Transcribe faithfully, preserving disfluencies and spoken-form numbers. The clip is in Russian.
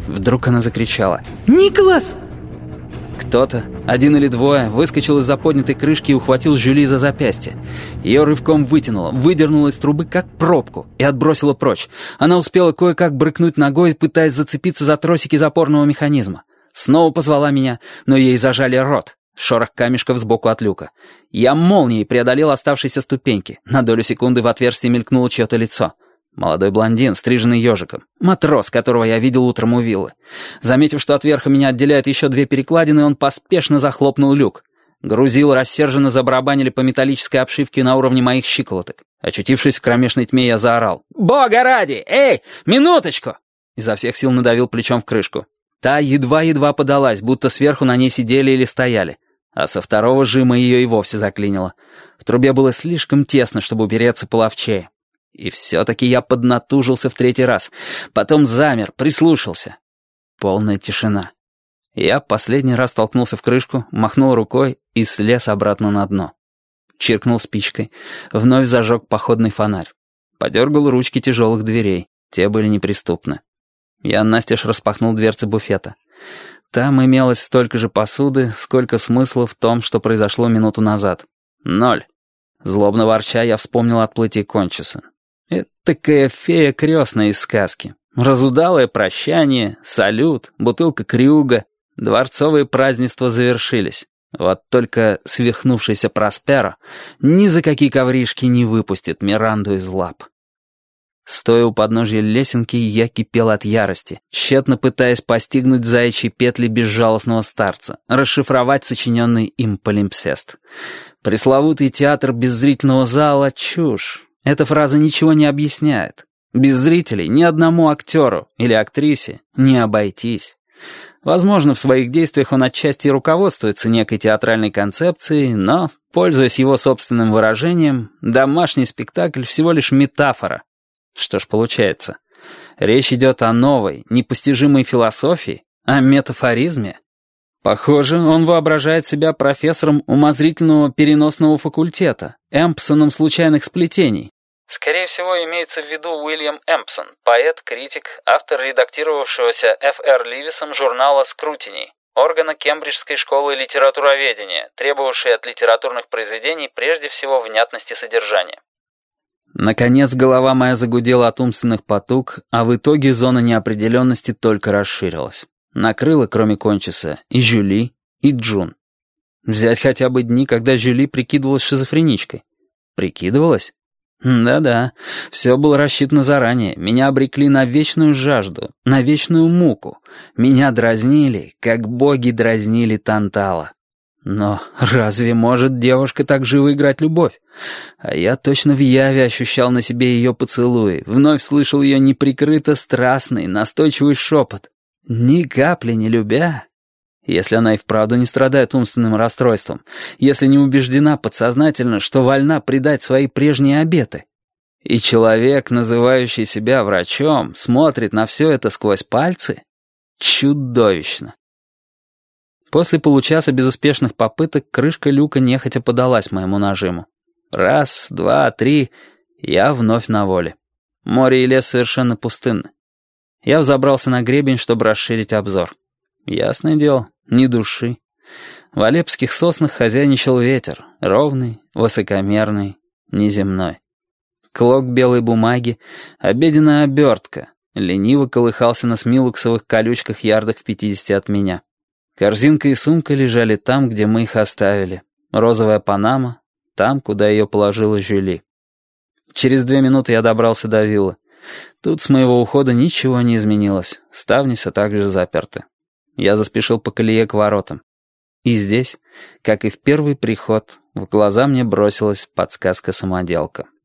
Вдруг она закричала: «Николас!» Кто-то, один или двое, выскочил из-за поднятой крышки и ухватил Жюли за запястье. Ее рывком вытянуло, выдернуло из трубы как пробку и отбросило прочь. Она успела кое-как брыкнуть ногой, пытаясь зацепиться за тросики запорного механизма. Снова позвала меня, но ей зажали рот. Шорох камешков сбоку от люка. Я молнией преодолел оставшиеся ступеньки. На долю секунды в отверстии мелькнуло чье-то лицо. Молодой блондин, стриженный ежиком. Матрос, которого я видел утром у виллы. Заметив, что от верха меня отделяют еще две перекладины, он поспешно захлопнул люк. Грузилы рассерженно забарабанили по металлической обшивке на уровне моих щиколоток. Очутившись в кромешной тьме, я заорал: «Бога ради! Эй, минуточку!» Изо всех сил надавил плечом в крышку. Та едва-едва подалась, будто сверху на ней сидели или стояли. А со второго жима ее и вовсе заклинило. В трубе было слишком тесно, чтобы упереться половчее. И все-таки я поднатужился в третий раз. Потом замер, прислушался. Полная тишина. Я последний раз толкнулся в крышку, махнул рукой и слез обратно на дно. Чиркнул спичкой. Вновь зажег походный фонарь. Подергал ручки тяжелых дверей. Те были неприступны. Я настежь распахнул дверцы буфета. Там имелось столько же посуды, сколько смысла в том, что произошло минуту назад. Ноль. Злобно ворча, я вспомнил отплытие Кончиса. Этакая фея крестная из сказки. Разудалое прощание, салют, бутылка крюга. Дворцовые празднества завершились. Вот только свихнувшийся Просперо ни за какие ковришки не выпустит Миранду из лап. Стоя у подножья лесенки, я кипел от ярости, тщетно пытаясь постигнуть заячьи петли безжалостного старца, расшифровать сочиненный им полимпсест. Пресловутый театр без зрительного зала — чушь. Эта фраза ничего не объясняет. Без зрителей ни одному актеру или актрисе не обойтись. Возможно, в своих действиях он отчасти руководствуется некой театральной концепцией, но, пользуясь его собственным выражением, домашний спектакль всего лишь метафора. Что ж получается? Речь идет о новой, непостижимой философии, о метафоризме. Похоже, он воображает себя профессором умозрительного переносного факультета, Эмпсоном случайных сплетений. Скорее всего, имеется в виду Уильям Эмпсон, поэт, критик, автор редактировавшегося Ф Р Ливисом журнала «Скрутини», органа Кембриджской школы литературоведения, требовавшей от литературных произведений прежде всего внятности содержания. Наконец, голова моя загудела от умственных потуг, а в итоге зона неопределенности только расширилась. Накрыла, кроме Кончиса, и Жюли, и Джун. Взять хотя бы дни, когда Жюли прикидывалась шизофреничкой. Прикидывалась? Да-да, все было рассчитано заранее. Меня обрекли на вечную жажду, на вечную муку. Меня дразнили, как боги дразнили Тантала. Но разве может девушка так живо играть любовь? А я точно в яве ощущал на себе ее поцелуи, вновь слышал ее неприкрыто страстный, настойчивый шепот. Ни капли не любя. Если она и вправду не страдает умственным расстройством, если не убеждена подсознательно, что вольна предать свои прежние обеты. И человек, называющий себя врачом, смотрит на все это сквозь пальцы? Чудовищно. После получаса безуспешных попыток крышка люка нехотя подалась моему нажиму. Раз, два, три, я вновь на воле. Море и лес совершенно пустынны. Я взобрался на гребень, чтобы расширить обзор. Ясное дело, ни души. В алепских соснах хозяйничал ветер, ровный, высокомерный, неземной. Клок белой бумаги, обеденная обертка, лениво колыхался на смилуксовых колючках ярдах в пятидесяти от меня. Корзинка и сумка лежали там, где мы их оставили. Розовая панама — там, куда ее положила Жюли. Через две минуты я добрался до виллы. Тут с моего ухода ничего не изменилось. Ставни все так же заперты. Я заспешил по колее к воротам. И здесь, как и в первый приход, в глаза мне бросилась подсказка-самоделка.